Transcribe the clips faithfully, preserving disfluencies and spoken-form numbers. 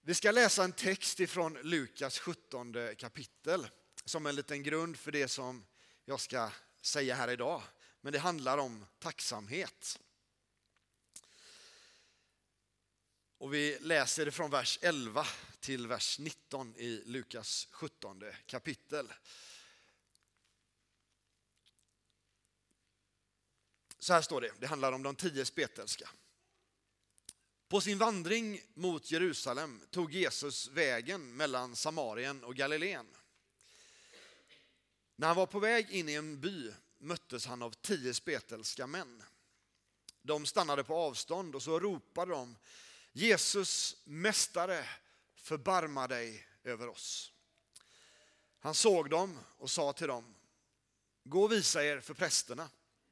Vi ska läsa en text ifrån Lukas sjuttonde kapitel som en liten grund för det som jag ska säga här idag. Men det handlar om tacksamhet. Och vi läser det från vers elva till vers nitton i Lukas sjuttonde kapitel. Så här står det, det handlar om de tio spetälska. På sin vandring mot Jerusalem tog Jesus vägen mellan Samarien och Galileen. När han var på väg in i en by möttes han av tio spetälska män. De stannade på avstånd och så ropade de: Jesus, mästare, förbarma dig över oss. Han såg dem och sa till dem: gå och visa er för prästerna.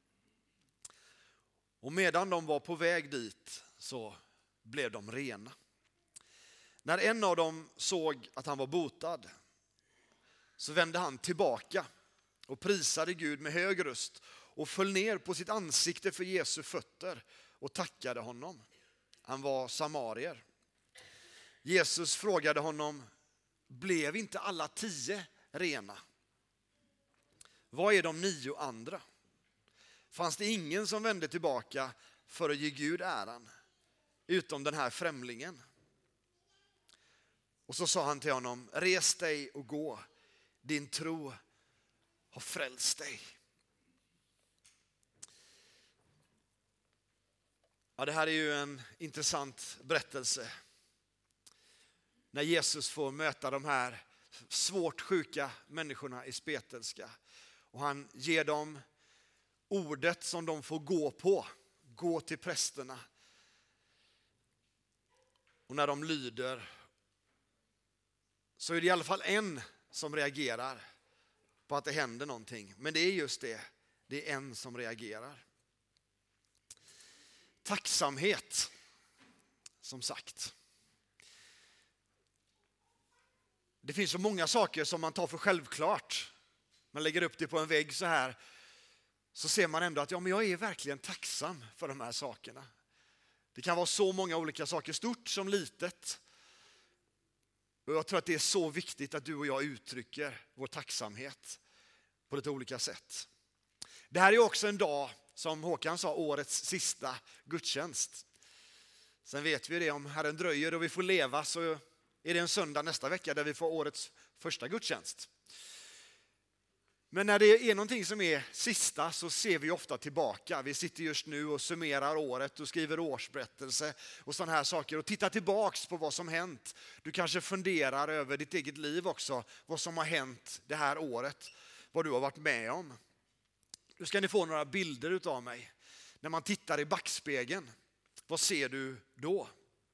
Och medan de var på väg dit så blev de rena. När en av dem såg att han var botad så vände han tillbaka och prisade Gud med hög röst och föll ner på sitt ansikte för Jesu fötter och tackade honom. Han var samarier. Jesus frågade honom: blev inte alla tio rena? Vad är de nio andra? Fanns det ingen som vände tillbaka för att ge Gud äran, utom den här främlingen? Och så sa han till honom: res dig och gå, din tro har frälst dig. Ja, det här är ju en intressant berättelse. När Jesus får möta de här svårt sjuka människorna i spetälska. Och han ger dem ordet som de får gå på. Gå till prästerna. Och när de lyder så är det i alla fall en som reagerar på att det händer någonting. Men det är just det. Det är en som reagerar. Tacksamhet, som sagt. Det finns så många saker som man tar för självklart. Man lägger upp det på en vägg så här. Så ser man ändå att ja, men jag är verkligen tacksam för de här sakerna. Det kan vara så många olika saker, stort som litet. Och jag tror att det är så viktigt att du och jag uttrycker vår tacksamhet på lite olika sätt. Det här är också en dag, som Håkan sa, årets sista gudstjänst. Sen vet vi det, om Herren dröjer och vi får leva så är det en söndag nästa vecka där vi får årets första gudstjänst. Men när det är någonting som är sista så ser vi ofta tillbaka. Vi sitter just nu och summerar året och skriver årsberättelse och sådana här saker. Och tittar tillbaks på vad som hänt. Du kanske funderar över ditt eget liv också. Vad som har hänt det här året. Vad du har varit med om. Nu ska ni få några bilder utav mig. När man tittar i backspegeln, vad ser du då?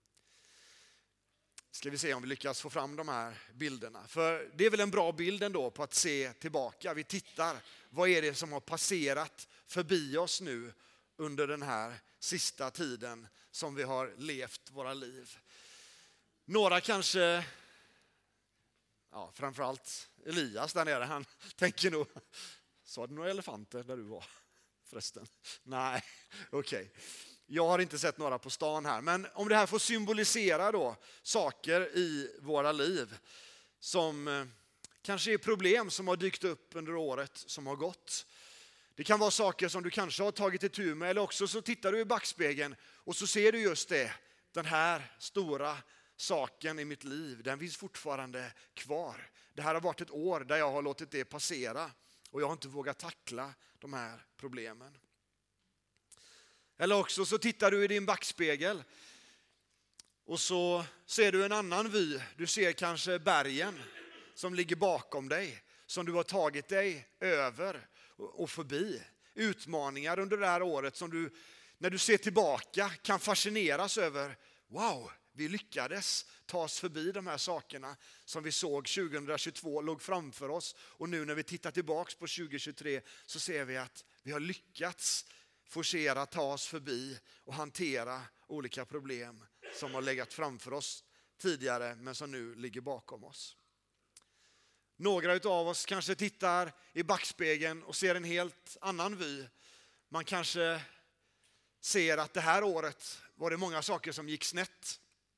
Ska vi se om vi lyckas få fram de här bilderna. För det är väl en bra bild ändå på att se tillbaka. Vi tittar, vad är det som har passerat förbi oss nu under den här sista tiden som vi har levt våra liv. Några kanske, ja, framförallt Elias där nere, han tänker nog, sa du några elefanter där du var förresten? Nej, okej. Okay. Jag har inte sett några på stan här, men om det här får symbolisera då saker i våra liv som eh, kanske är problem som har dykt upp under året som har gått. Det kan vara saker som du kanske har tagit itu med, eller också så tittar du i backspegeln och så ser du just det. Den här stora saken i mitt liv, den finns fortfarande kvar. Det här har varit ett år där jag har låtit det passera och jag har inte vågat tackla de här problemen. Eller också så tittar du i din backspegel och så ser du en annan vy. Du ser kanske bergen som ligger bakom dig, som du har tagit dig över och förbi. Utmaningar under det här året som du, när du ser tillbaka, kan fascineras över. Wow, vi lyckades ta oss förbi de här sakerna som vi såg tjugohundratjugotvå låg framför oss. Och nu när vi tittar tillbaka på tjugohundratjugotre så ser vi att vi har lyckats forcera, ta oss förbi och hantera olika problem som har legat framför oss tidigare men som nu ligger bakom oss. Några av oss kanske tittar i backspegeln och ser en helt annan vy. Man kanske ser att det här året var det många saker som gick snett.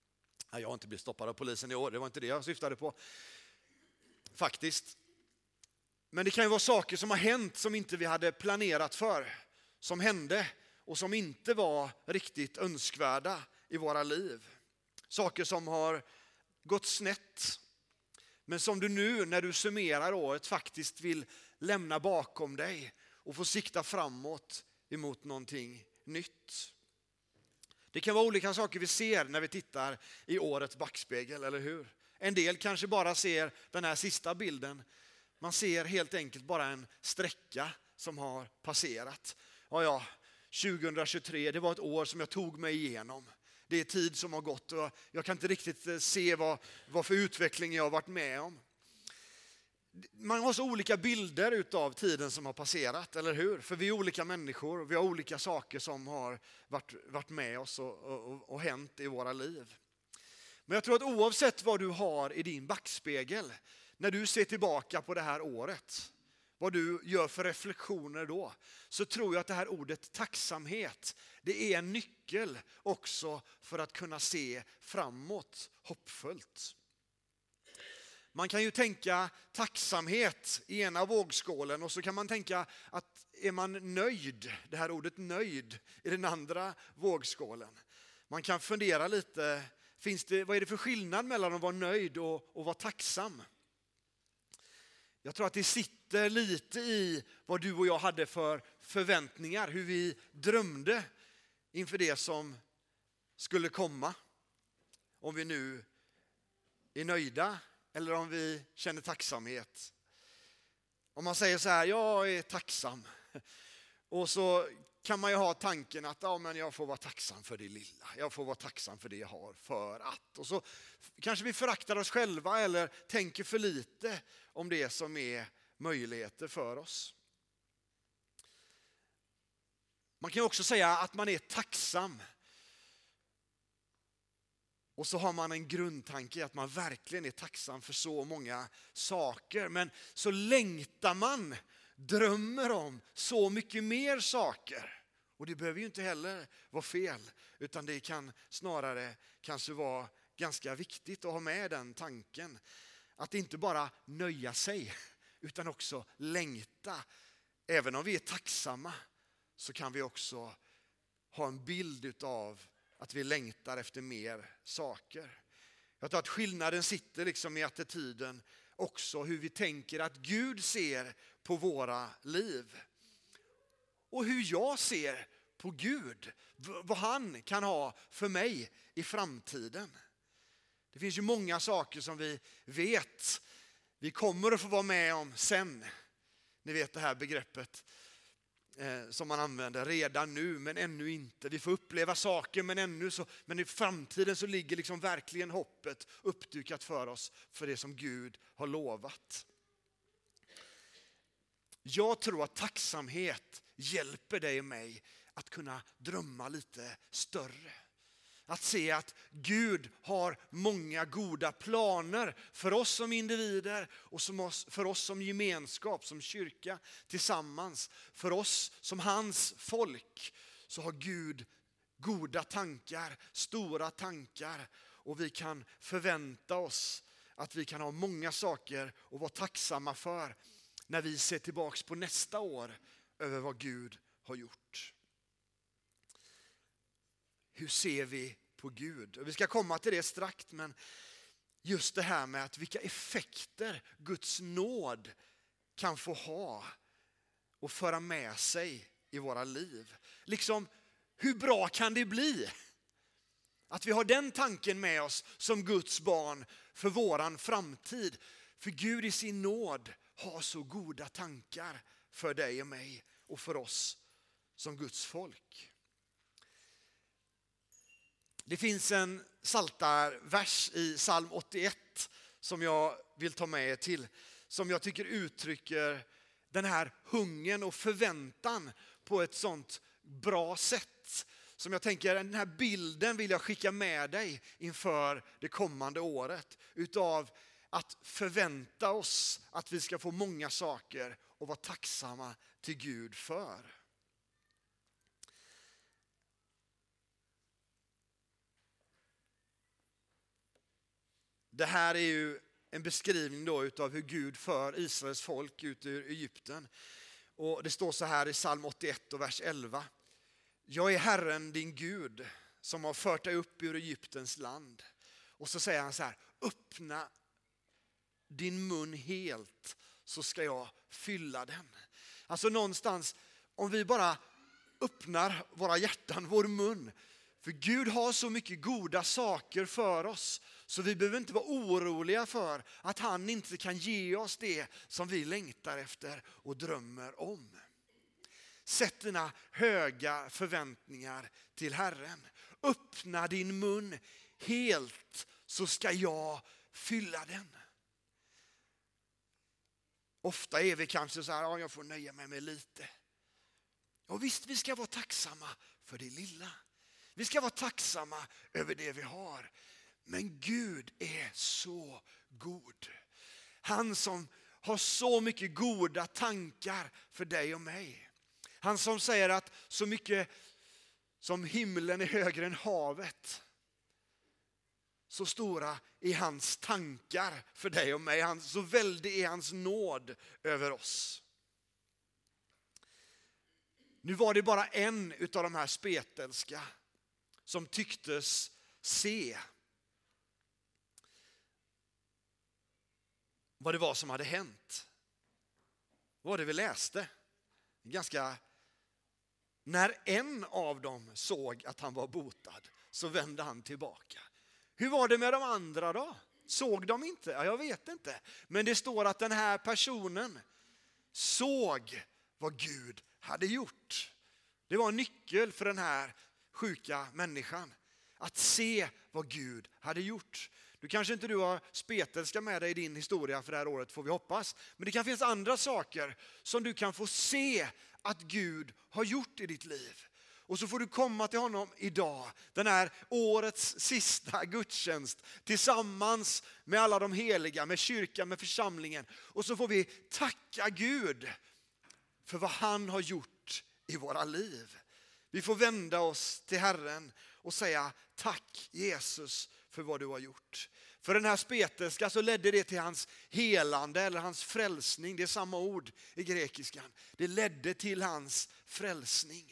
Nej, jag har inte blivit stoppad av polisen i år, det var inte det jag syftade på. Faktiskt. Men det kan ju vara saker som har hänt som inte vi hade planerat för. Som hände och som inte var riktigt önskvärda i våra liv. Saker som har gått snett. Men som du nu när du summerar året faktiskt vill lämna bakom dig. Och få sikta framåt emot någonting nytt. Det kan vara olika saker vi ser när vi tittar i årets backspegel, eller hur? En del kanske bara ser den här sista bilden. Man ser helt enkelt bara en sträcka som har passerat. Ja, ja, tjugohundratjugotre, det var ett år som jag tog mig igenom. Det är tid som har gått och jag kan inte riktigt se vad, vad för utveckling jag har varit med om. Man har så olika bilder utav tiden som har passerat, eller hur? För vi är olika människor, vi har olika saker som har varit, varit med oss och, och, och hänt i våra liv. Men jag tror att oavsett vad du har i din backspegel, när du ser tillbaka på det här året, vad du gör för reflektioner då, så tror jag att det här ordet tacksamhet, det är en nyckel också för att kunna se framåt hoppfullt. Man kan ju tänka tacksamhet i ena vågskålen och så kan man tänka att är man nöjd, det här ordet nöjd, i den andra vågskålen. Man kan fundera lite, finns det, vad är det för skillnad mellan att vara nöjd och, och vara tacksam? Jag tror att det sitter lite i vad du och jag hade för förväntningar, hur vi drömde inför det som skulle komma. Om vi nu är nöjda eller om vi känner tacksamhet. Om man säger så här, jag är tacksam. Och så kan man ju ha tanken att ja, men jag får vara tacksam för det lilla. Jag får vara tacksam för det jag har för att. Och så kanske vi föraktar oss själva eller tänker för lite om det som är möjligheter för oss. Man kan också säga att man är tacksam. Och så har man en grundtanke att man verkligen är tacksam för så många saker. Men så längtar man, drömmer om så mycket mer saker. Och det behöver ju inte heller vara fel. Utan det kan snarare kanske vara ganska viktigt att ha med den tanken. Att inte bara nöja sig utan också längta. Även om vi är tacksamma så kan vi också ha en bild av att vi längtar efter mer saker. Jag tror att skillnaden sitter liksom i attityden också hur vi tänker att Gud ser på våra liv. Och hur jag ser på Gud. Vad han kan ha för mig i framtiden. Det finns ju många saker som vi vet vi kommer att få vara med om sen. Ni vet det här begreppet eh, som man använder redan nu men ännu inte. Vi får uppleva saker men ännu så, men i framtiden så ligger liksom verkligen hoppet uppdukat för oss för det som Gud har lovat. Jag tror att tacksamhet hjälper dig och mig att kunna drömma lite större. Att se att Gud har många goda planer för oss som individer och för oss som gemenskap, som kyrka tillsammans. För oss som hans folk så har Gud goda tankar, stora tankar. Och vi kan förvänta oss att vi kan ha många saker att vara tacksamma för när vi ser tillbaka på nästa år över vad Gud har gjort. Hur ser vi på Gud? Och vi ska komma till det strax, men just det här med att vilka effekter Guds nåd kan få ha och föra med sig i våra liv. Liksom, hur bra kan det bli? Att vi har den tanken med oss som Guds barn för våran framtid. För Gud i sin nåd har så goda tankar för dig och mig och för oss som Guds folk. Det finns en psaltarvers i psalm åttioett som jag vill ta med er till. Som jag tycker uttrycker den här hungern och förväntan på ett sånt bra sätt. Som jag tänker, den här bilden vill jag skicka med dig inför det kommande året. Utav att förvänta oss att vi ska få många saker och vara tacksamma till Gud för. Det här är ju en beskrivning då utav hur Gud för Israels folk ut ur Egypten. Och det står så här i psalm åttioett och vers elva. Jag är Herren din Gud som har fört dig upp ur Egyptens land. Och så säger han så här, öppna din mun helt så ska jag fylla den. Alltså någonstans, om vi bara öppnar våra hjärtan, vår mun. För Gud har så mycket goda saker för oss. Så vi behöver inte vara oroliga för att han inte kan ge oss det som vi längtar efter och drömmer om. Sätt dina höga förväntningar till Herren. Öppna din mun helt så ska jag fylla den. Ofta är vi kanske så här, ja, jag får nöja mig med lite. Och visst, vi ska vara tacksamma för det lilla. Vi ska vara tacksamma över det vi har. Men Gud är så god. Han som har så mycket goda tankar för dig och mig. Han som säger att så mycket som himlen är högre än havet. Så stora är hans tankar för dig och mig. Han, så väldig är hans nåd över oss. Nu var det bara en utav de här spetälska som tycktes se vad det var som hade hänt. Vad var det vi läste? Ganska, när en av dem såg att han var botad så vände han tillbaka. Hur var det med de andra då? Såg de inte? Ja, jag vet inte. Men det står att den här personen såg vad Gud hade gjort. Det var en nyckel för den här sjuka människan. Att se vad Gud hade gjort. Du kanske inte du har spetälska med dig i din historia för det här året, får vi hoppas. Men det kan finnas andra saker som du kan få se att Gud har gjort i ditt liv. Och så får du komma till honom idag, den här årets sista gudstjänst, tillsammans med alla de heliga, med kyrkan, med församlingen. Och så får vi tacka Gud för vad han har gjort i våra liv. Vi får vända oss till Herren och säga tack Jesus för vad du har gjort. För den här spetälska så ledde det till hans helande eller hans frälsning. Det är samma ord i grekiskan. Det ledde till hans frälsning.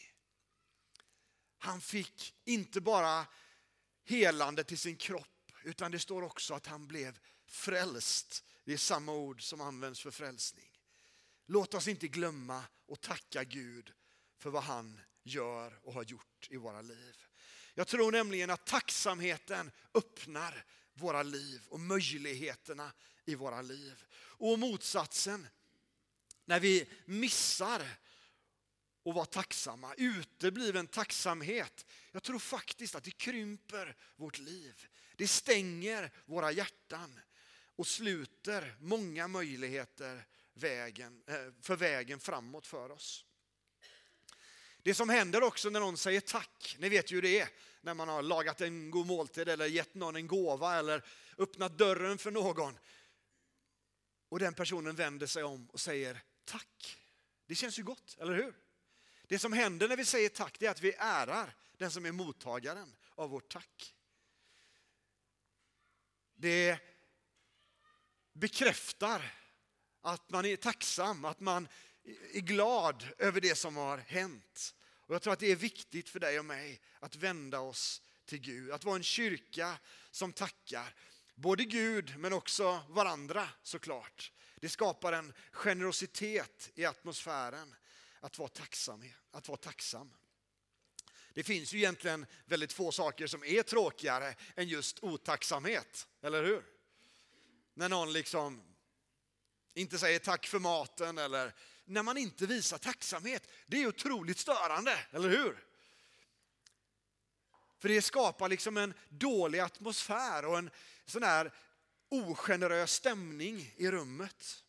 Han fick inte bara helande till sin kropp, utan det står också att han blev frälst. Det är samma ord som används för frälsning. Låt oss inte glömma och tacka Gud för vad han gör och har gjort i våra liv. Jag tror nämligen att tacksamheten öppnar våra liv och möjligheterna i våra liv. Och motsatsen, när vi missar att vara tacksamma, utebliven tacksamhet, jag tror faktiskt att det krymper vårt liv. Det stänger våra hjärtan och sluter många möjligheter vägen, för vägen framåt för oss. Det som händer också när någon säger tack, ni vet ju det är, när man har lagat en god måltid eller gett någon en gåva eller öppnat dörren för någon. Och den personen vänder sig om och säger tack. Det känns ju gott, eller hur? Det som händer när vi säger tack, det är att vi ärar den som är mottagaren av vårt tack. Det bekräftar att man är tacksam, att man är glad över det som har hänt. Och jag tror att det är viktigt för dig och mig att vända oss till Gud. Att vara en kyrka som tackar både Gud men också varandra såklart. Det skapar en generositet i atmosfären att vara tacksam. Att vara tacksam. Det finns ju egentligen väldigt få saker som är tråkigare än just otacksamhet, eller hur? När någon liksom inte säger tack för maten eller när man inte visar tacksamhet. Det är otroligt störande, eller hur? För det skapar liksom en dålig atmosfär och en sån här ogenerös stämning i rummet.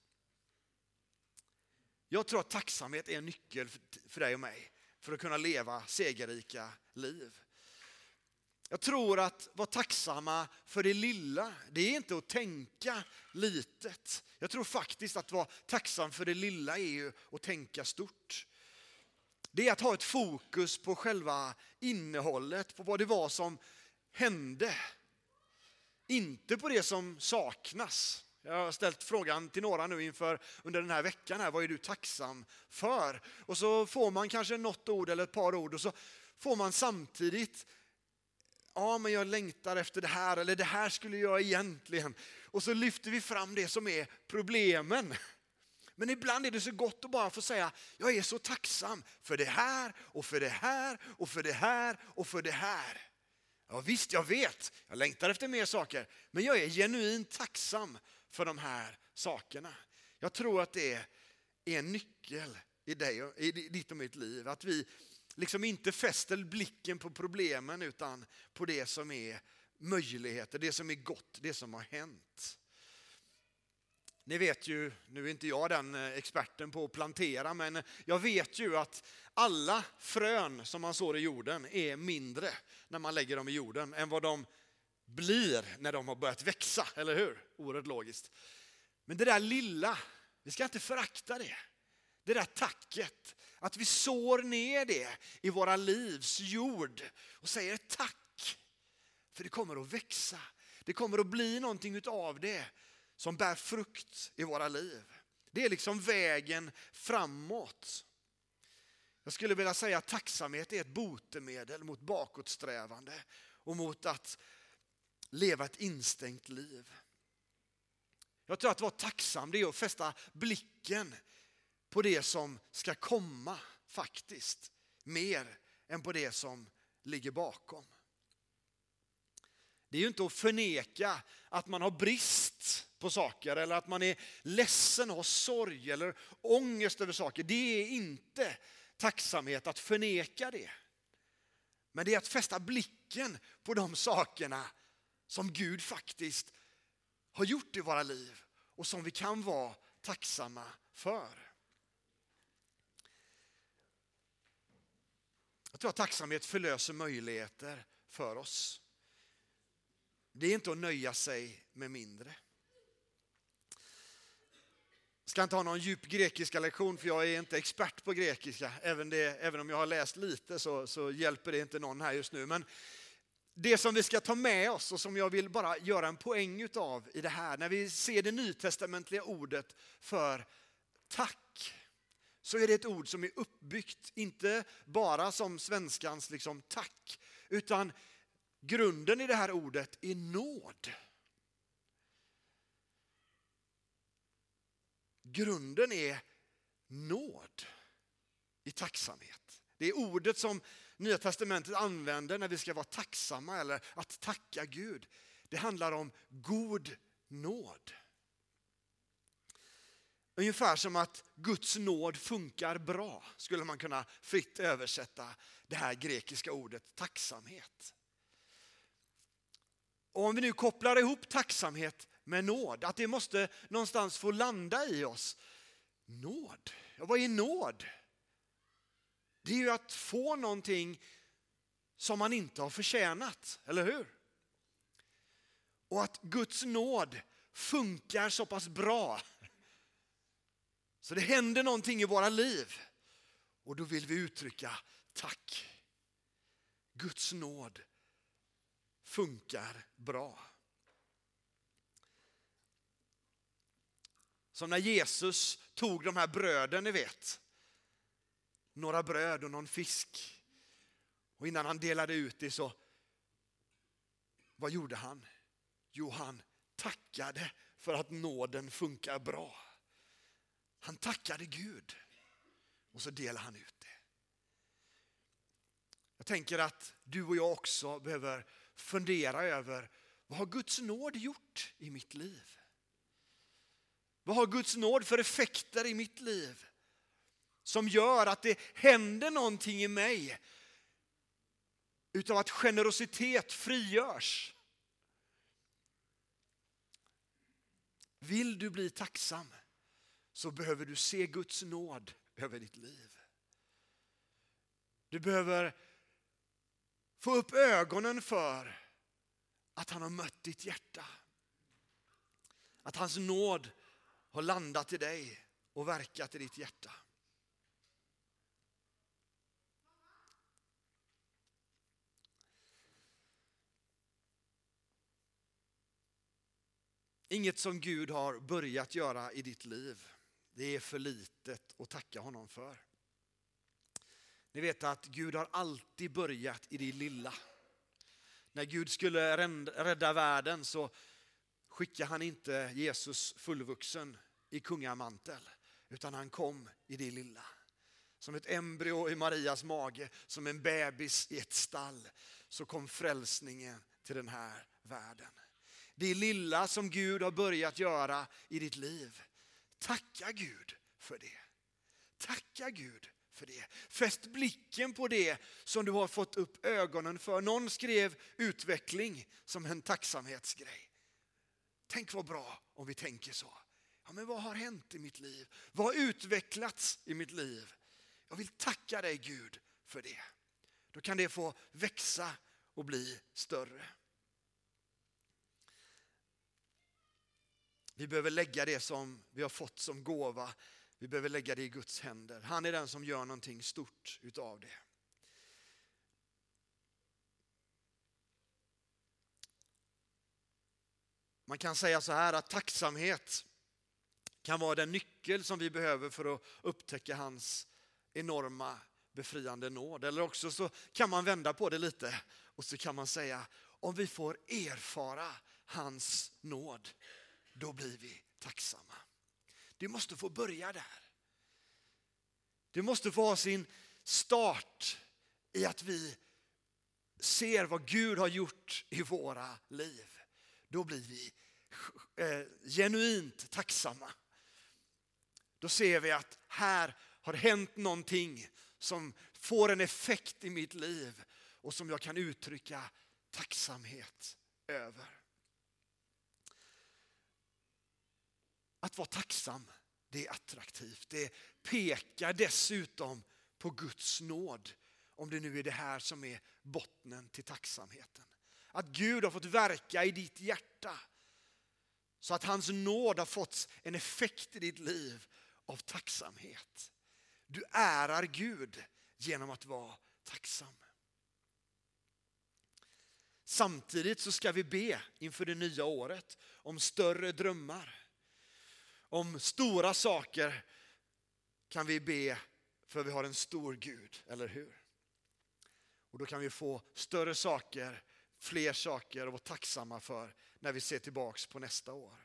Jag tror att tacksamhet är en nyckel för dig och mig för att kunna leva segerrika liv. Jag tror att vara tacksamma för det lilla, det är inte att tänka litet. Jag tror faktiskt att vara tacksam för det lilla är ju att tänka stort. Det är att ha ett fokus på själva innehållet, på vad det var som hände. inte på det som saknas. Jag har ställt frågan till några nu inför under den här veckan här, vad är du tacksam för? Och så får man kanske något ord eller ett par ord och så får man samtidigt, ja men jag längtar efter det här eller det här skulle jag egentligen. Och så lyfter vi fram det som är problemen. Men ibland är det så gott att bara få säga, jag är så tacksam för det här och för det här och för det här och för det här. Ja visst, jag vet, jag längtar efter mer saker, men jag är genuint tacksam för de här sakerna. Jag tror att det är en nyckel i, dig, i ditt och mitt liv. Att vi liksom inte fäster blicken på problemen utan på det som är möjligheter, det som är gott, det som har hänt. Ni vet ju, nu är inte jag den experten på att plantera, men jag vet ju att alla frön som man sår i jorden är mindre när man lägger dem i jorden än vad de blir när de har börjat växa, eller hur? Oerhört logiskt. Men det där lilla, vi ska inte förakta det. Det där tacket, att vi sår ner det i våra livs jord och säger tack. För det kommer att växa. Det kommer att bli någonting utav det som bär frukt i våra liv. Det är liksom vägen framåt. Jag skulle vilja säga att tacksamhet är ett botemedel mot bakåtsträvande och mot att leva ett instängt liv. Jag tror att vara tacksam, det är att fästa blicken på det som ska komma faktiskt. Mer än på det som ligger bakom. Det är ju inte att förneka att man har brist på saker eller att man är ledsen och har sorg eller ångest över saker. Det är inte tacksamhet att förneka det. Men det är att fästa blicken på de sakerna som Gud faktiskt har gjort i våra liv och som vi kan vara tacksamma för. Jag tror att tacksamhet förlöser möjligheter för oss. Det är inte att nöja sig med mindre. Jag ska inte ha någon djup grekiska lektion för jag är inte expert på grekiska. Även, det, även om jag har läst lite så, så hjälper det inte någon här just nu. Men det som vi ska ta med oss och som jag vill bara göra en poäng utav i det här. När vi ser det nytestamentliga ordet för tack. Så är det ett ord som är uppbyggt. Inte bara som svenskans liksom tack. Utan grunden i det här ordet är nåd. Grunden är nåd i tacksamhet. Det är ordet som Nya testamentet använder när vi ska vara tacksamma eller att tacka Gud. Det handlar om god nåd. Ungefär som att Guds nåd funkar bra skulle man kunna fritt översätta det här grekiska ordet tacksamhet. Och om vi nu kopplar ihop tacksamhet med nåd, att det måste någonstans få landa i oss. Nåd, ja, vad är nåd? Det är ju att få någonting som man inte har förtjänat, eller hur? Och att Guds nåd funkar så pass bra. Så det händer någonting i våra liv. Och då vill vi uttrycka tack. Guds nåd funkar bra. Som när Jesus tog de här bröden, ni vet. Några bröd och någon fisk. Och innan han delade ut det så, vad gjorde han? Jo, han tackade för att nåden funkar bra. Han tackade Gud. Och så delade han ut det. Jag tänker att du och jag också behöver fundera över, vad har Guds nåd gjort i mitt liv? Vad har Guds nåd för effekter i mitt liv? Som gör att det händer någonting i mig. Utav att generositet frigörs. Vill du bli tacksam så behöver du se Guds nåd över ditt liv. Du behöver få upp ögonen för att han har mött ditt hjärta. Att hans nåd har landat i dig och verkat i ditt hjärta. Inget som Gud har börjat göra i ditt liv, det är för litet att tacka honom för. Ni vet att Gud har alltid börjat i det lilla. När Gud skulle rädda världen så skickade han inte Jesus fullvuxen i kungamantel, utan han kom i det lilla. Som ett embryo i Marias mage, som en bebis i ett stall, så kom frälsningen till den här världen. Det lilla som Gud har börjat göra i ditt liv, tacka Gud för det. Tacka Gud för det. Fäst blicken på det som du har fått upp ögonen för. Någon skrev utveckling som en tacksamhetsgrej. Tänk vad bra om vi tänker så. Ja, men vad har hänt i mitt liv? Vad har utvecklats i mitt liv? Jag vill tacka dig Gud för det. Då kan det få växa och bli större. Vi behöver lägga det som vi har fått som gåva. Vi behöver lägga det i Guds händer. Han är den som gör någonting stort utav det. Man kan säga så här att tacksamhet kan vara den nyckel som vi behöver för att upptäcka hans enorma befriande nåd. Eller också så kan man vända på det lite och så kan man säga, om vi får erfara hans nåd, då blir vi tacksamma. Det måste få börja där. Det måste få ha sin start i att vi ser vad Gud har gjort i våra liv. Då blir vi eh, genuint tacksamma. Då ser vi att här har hänt någonting som får en effekt i mitt liv och som jag kan uttrycka tacksamhet över. Att vara tacksam, det är attraktivt. Det pekar dessutom på Guds nåd. Om det nu är det här som är bottnen till tacksamheten. Att Gud har fått verka i ditt hjärta. Så att hans nåd har fått en effekt i ditt liv av tacksamhet. Du ärar Gud genom att vara tacksam. Samtidigt så ska vi be inför det nya året om större drömmar. Om stora saker kan vi be, för vi har en stor Gud, eller hur? Och då kan vi få större saker, fler saker att vara tacksamma för när vi ser tillbaks på nästa år.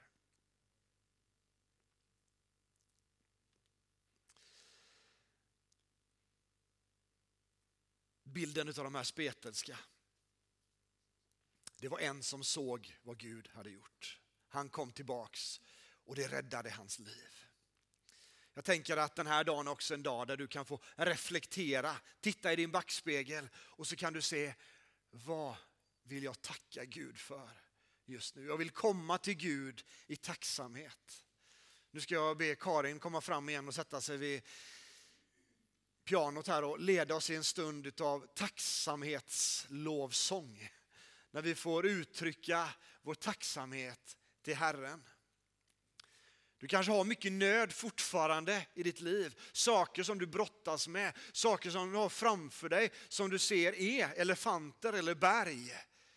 Bilden av de här spetälska. Det var en som såg vad Gud hade gjort. Han kom tillbaks och det räddade hans liv. Jag tänker att den här dagen är också en dag där du kan få reflektera, titta i din backspegel och så kan du se, vad vill jag tacka Gud för just nu? Jag vill komma till Gud i tacksamhet. Nu ska jag be Karin komma fram igen och sätta sig vid pianot här och leda oss i en stund av tacksamhetslovsång. När vi får uttrycka vår tacksamhet till Herren. Du kanske har mycket nöd fortfarande i ditt liv. Saker som du brottas med. Saker som du har framför dig som du ser är elefanter eller berg.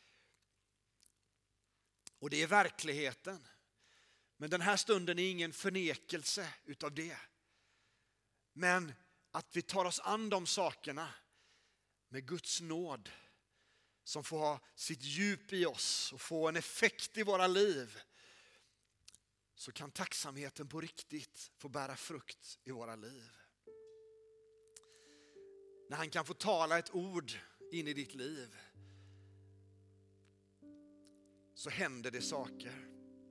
Och det är verkligheten. Men den här stunden är ingen förnekelse utav det. Men att vi tar oss an de sakerna med Guds nåd som får ha sitt djup i oss och få en effekt i våra liv, så kan tacksamheten på riktigt få bära frukt i våra liv. När han kan få tala ett ord in i ditt liv, så händer det saker.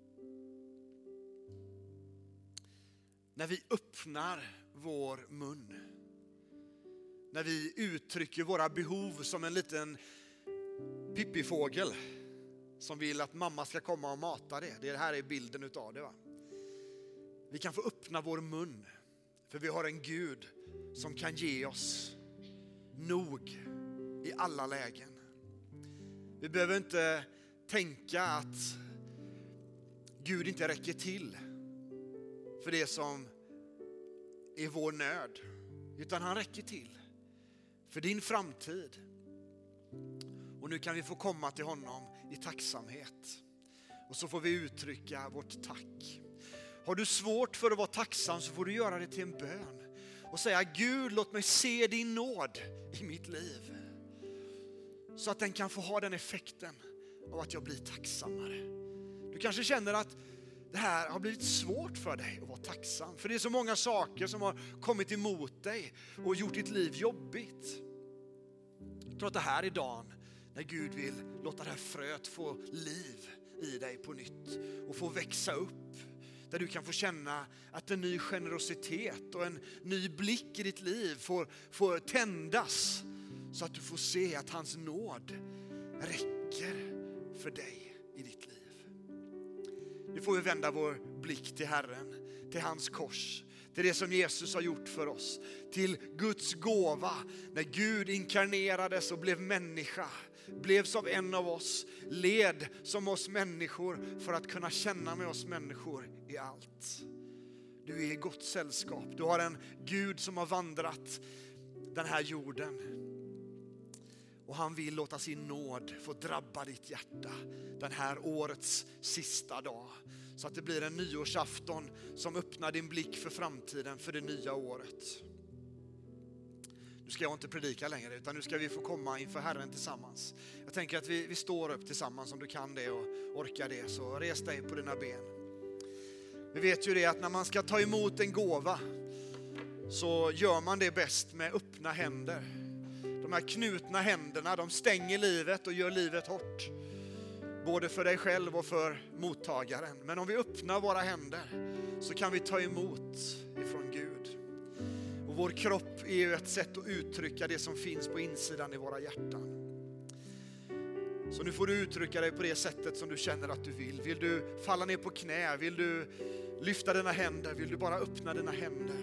När vi öppnar vår mun, när vi uttrycker våra behov som en liten pippifågel som vill att mamma ska komma och mata det. Det här är bilden utav det, va? Vi kan få öppna vår mun, för vi har en Gud som kan ge oss nog i alla lägen. Vi behöver inte tänka att Gud inte räcker till för det som är vår nöd, utan han räcker till för din framtid. Och nu kan vi få komma till honom i tacksamhet. Och så får vi uttrycka vårt tack. Har du svårt för att vara tacksam så får du göra det till en bön. Och säga, Gud, låt mig se din nåd i mitt liv. Så att den kan få ha den effekten av att jag blir tacksammare. Du kanske känner att det här har blivit svårt för dig att vara tacksam. För det är så många saker som har kommit emot dig och gjort ditt liv jobbigt. Jag tror att det här är dagen när Gud vill låta det här fröet få liv i dig på nytt och få växa upp. Där du kan få känna att en ny generositet och en ny blick i ditt liv får, får tändas. Så att du får se att hans nåd räcker för dig i ditt liv. Nu får vi vända vår blick till Herren, till hans kors. Till det som Jesus har gjort för oss. Till Guds gåva när Gud inkarnerades och blev människa. Blev som en av oss, led som oss människor för att kunna känna med oss människor i allt. Du är i gott sällskap. Du har en Gud som har vandrat den här jorden. Och han vill låta sin nåd få drabba ditt hjärta den här årets sista dag. Så att det blir en nyårsafton som öppnar din blick för framtiden, för det nya året. Nu ska jag inte predika längre utan nu ska vi få komma inför Herren tillsammans. Jag tänker att vi, vi står upp tillsammans om du kan det och orkar det. Så res dig på dina ben. Vi vet ju det att när man ska ta emot en gåva så gör man det bäst med öppna händer. De här knutna händerna, de stänger livet och gör livet hårt. Både för dig själv och för mottagaren. Men om vi öppnar våra händer så kan vi ta emot ifrån Gud. Och vår kropp är ju ett sätt att uttrycka det som finns på insidan i våra hjärtan. Så nu får du uttrycka dig på det sättet som du känner att du vill. Vill du falla ner på knä? Vill du lyfta dina händer? Vill du bara öppna dina händer?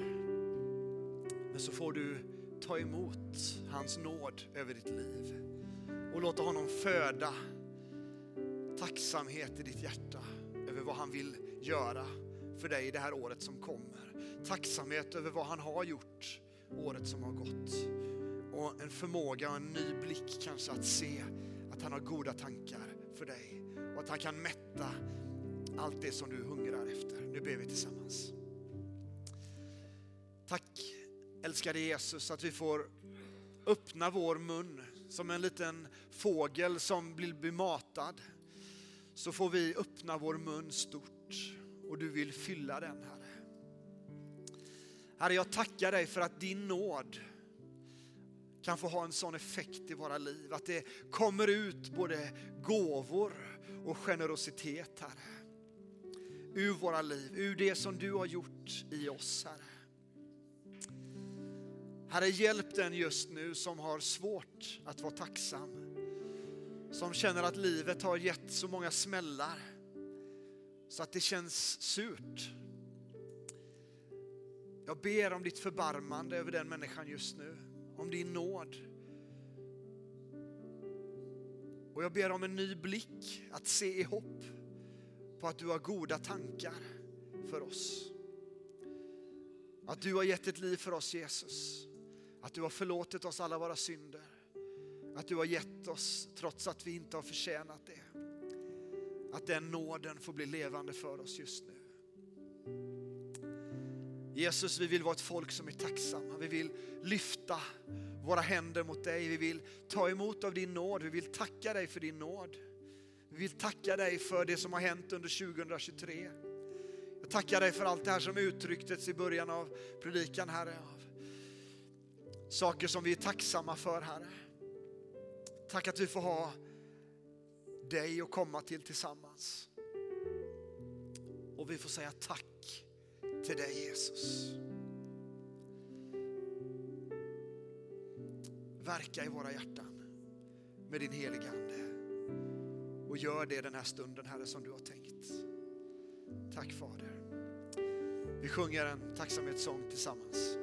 Men så får du ta emot hans nåd över ditt liv. Och låta honom föda tacksamhet i ditt hjärta över vad han vill göra för dig det här året som kommer. Tacksamhet över vad han har gjort året som har gått. Och en förmåga och en ny blick kanske att se att han har goda tankar för dig. Och att han kan mätta allt det som du hungrar efter. Nu ber vi tillsammans. Tack älskade Jesus att vi får öppna vår mun som en liten fågel som blir matad. Så får vi öppna vår mun stort och du vill fylla den, Herre. Herre, jag tackar dig för att din nåd kan få ha en sån effekt i våra liv. Att det kommer ut både gåvor och generositet, Herre. Ur våra liv, ur det som du har gjort i oss, Herre. Herre, hjälp den just nu som har svårt att vara tacksam. Som känner att livet har gett så många smällar så att det känns surt. Jag ber om ditt förbarmande över den människan just nu. Om din nåd. Och jag ber om en ny blick att se i hopp på att du har goda tankar för oss. Att du har gett ett liv för oss, Jesus. Att du har förlåtit oss alla våra synder. Att du har gett oss trots att vi inte har förtjänat det. Att den nåden får bli levande för oss just nu. Jesus, vi vill vara ett folk som är tacksamma. Vi vill lyfta våra händer mot dig. Vi vill ta emot av din nåd. Vi vill tacka dig för din nåd. Vi vill tacka dig för det som har hänt under tjugohundratjugotre. Jag tackar dig för allt det här som uttrycktes i början av predikan, Herre. Av saker som vi är tacksamma för, Herre. Tack att vi får ha dig att komma till tillsammans. Och vi får säga tack till dig, Jesus. Verka i våra hjärtan med din heliga ande. Och gör det den här stunden, Herre, som du har tänkt. Tack, Fader. Vi sjunger en tacksamhetssång tillsammans.